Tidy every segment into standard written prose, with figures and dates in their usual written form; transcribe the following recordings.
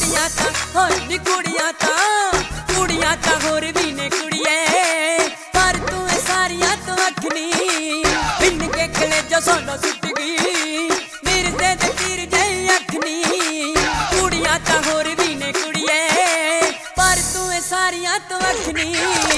कुड़ियां तां होर भी ने कुड़िए, पर तू सारियां तो अख नी बिन के कलेजा साडा सुट गई मेरे ते तीर जई अख नी। कुड़ियां तां होर भी ने कुड़िए, पर तू सारियां तो अख नी।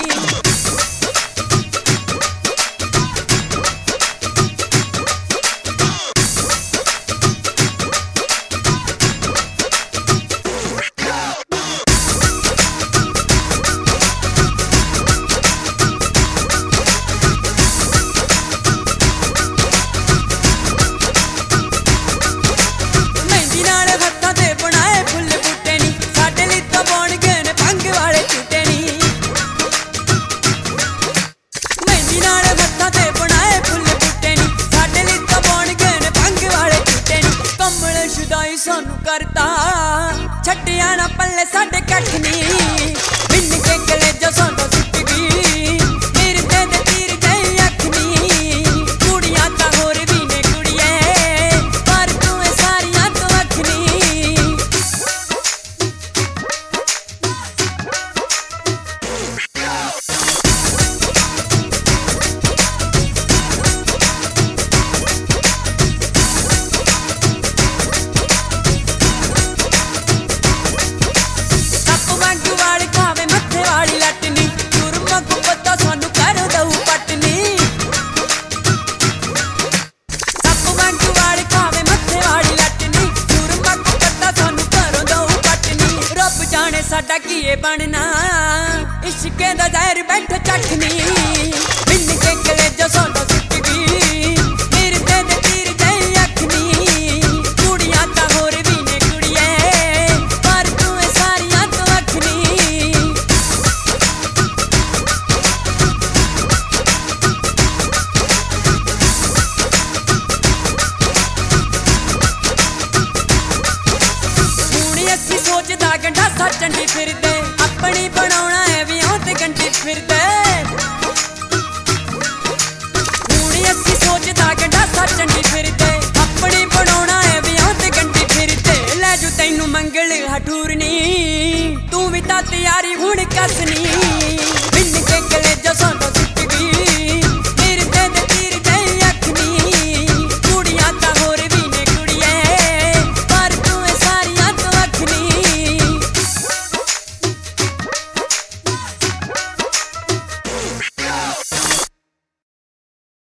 सानू करता छड्डिया ना पल्ले साडे कख नी बिन के कलेजा साडा सुट गई मेरे ते तीर जई अख नी। कुड़ियां तां होर भी ने कुड़िए, पर तू सारियां तो अख नी। साडा कीए बनना इश्के दा जहर बैठ चखनी बिन के कलेजा साडा सुट गई मेरे ते तीर जई अख नी। कुड़ियां तां होर भी ने कुड़िए, पर तू सारियां तो अख नी। हुण असीं सोचदा गंढा चंडी फिरदे अपनी बनाउणा है विआह ते गंढी फिरदे।